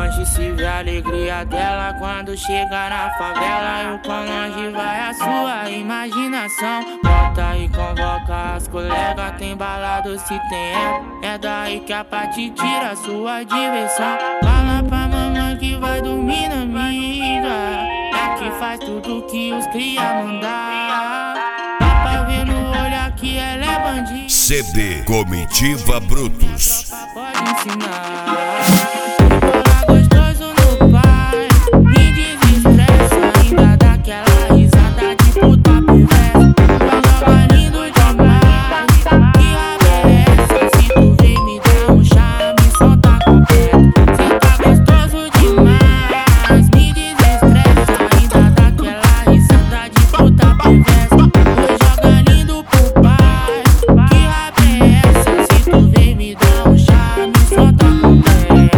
longe se vê a alegria dela quando chega na favela. E o quão longe vai a sua imaginação. Bota e convoca as colegas, tem balado se tem é daí que a Paty tira a sua diversão. Fala pra mamãe que vai dormir na amiga, é que faz tudo que os cria mandar. Dá pra ver no olhar que ela é bandida. CD Comitiva Brutos. Pode ensinar. Gostoso no pai, me desestressa, ainda dá aquela risada de puta perversa. Joga lindo demais, que raba é essa? Se tu vem me dar um charme, solta completo. Cê tá gostoso demais, me desestressa, ainda dá aquela risada de puta perversa. Joga lindo pro pai, que raba é essa? Se tu vem me dar um charme, solta completo.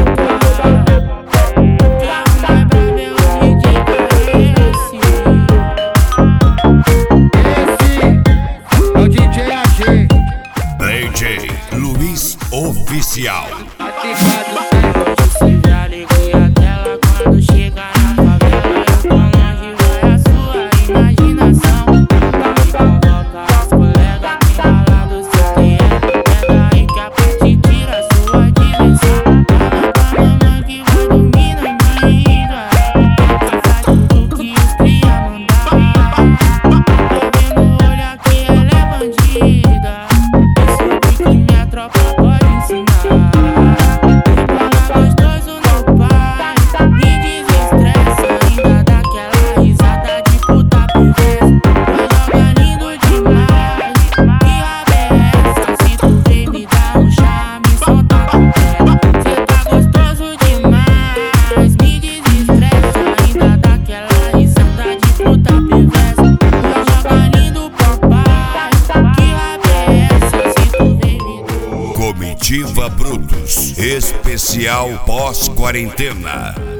DJ Luiz Oficial. Se vê a alegria dela quando chega na favela. E o quão longe vai a sua imaginação. E convoca as colegas, tem balado se tem é daí que a Paty tira a sua diversão. Fala pra mamãe que vai dormir na amiga, que faz tudo que os cria mandar. Tô vendo no olhar que ela é bandida, minha tropa pode ensinar. Gostoso no pai, me desestressa, ainda dá aquela risada de puta perversa. Joga lindo demais, que raba é essa? Se tu vem me dar um charme, solta completo. Cê tá gostoso demais, me desestressa, ainda dá aquela risada de puta perversa. Joga lindo papai, que raba é essa? Se tu vem me dar Comitiva Brutos, especial pós-quarentena.